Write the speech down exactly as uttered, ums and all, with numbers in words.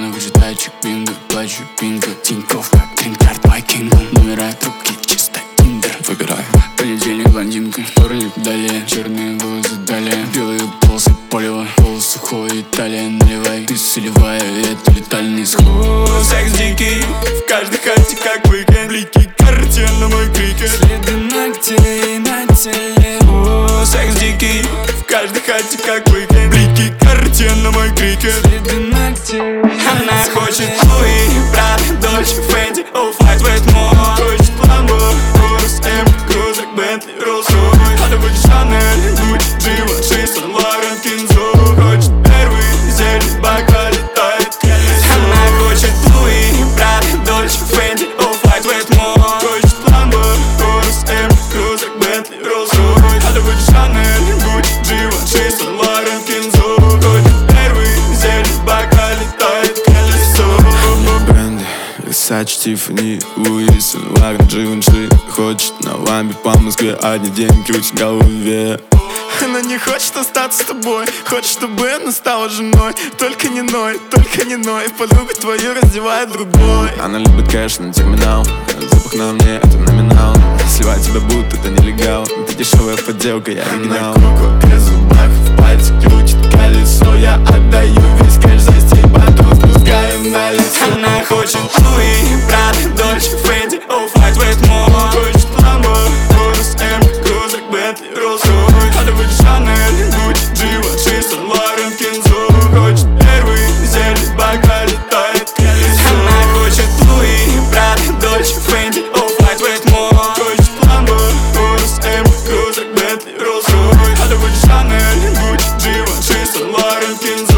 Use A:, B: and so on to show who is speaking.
A: Она хочет тачек, бинго, плачу, бинго. Тинькофф, как грин-карт, вайкингом. Номера трубки, чисто тиндер. Выбираю. Понедельник, блондинка. Вторник, далее. Черные волосы, далее. Белые полосы, полево. Волосы сухой, Италия, наливай. Ты солевая, это летальный исход.
B: Секс дикий, в каждой хате как уикенд. Блики карте на мой крикет.
A: Следы ногтей на теле.
B: О, секс дикий, в каждой хате как уикенд. Блики карте на мой крикет.
A: Следы ногтей.
B: Она хочет Луи, Прада, Дольче, Фенди, Офф-Вайт, Ветмор. Хочет Ламбо, Урус, М, Крузак, Бентли, Роллс-Ройс. Она хочет Шанель, Гуччи, Givenchy, Сан Лорен, Кинзо. Хочет первый зелень, бока летает колесо. Она хочет Луи, Прада, Дольче, Фенди, Офф-Вайт, Ветмор. Хочет Ламбо, Урус, М, Крузак, Бентли, Роллс-Ройс. Она хочет Шанель, Гуччи, Givenchy, Сан Лорен, Кинзо. Хочет первый зелень, бока летает колесо.
C: Бренды, Versace, Tiffany, Louis, Сан Лорен, Givenchy. Хочет на ламбе по Москве, одни деньги крутит в голове.
B: Она не хочет остаться с тобой, хочет, чтобы она стала женой. Только не ной, только не ной, подругу твою раздевает другой.
C: Она любит кэш на терминал, запах на мне это номинал. Сливать тебя будто это нелегал, ты дешевая подделка, я оригинал.
B: На кругу зубах, в пальце крутит колесо. Я отдаю весь кэш за стиль, потом спускаем на лицо. Она хочет Луи, Прада, Дольче, Фенди, Офф-Вайт, Ветмор. Хочет Ламбо, Урус, М, Крузак, Бентли, Роллс-Ройс. Она хочет Шанель, Гуччи, Givenchy, Сан Лорен, Кинзо. Хочет первый зелень, бока летает колесо. Она хочет Луи, Прада, Дольче, Фенди, Офф-Вайт, Ветмор. Хочет Ламбо, Урус, М, Крузак, Бентли, Роллс-Ройс. Она хочет Шанель, Гуччи, Givenchy, Сан Лорен, Кинзо.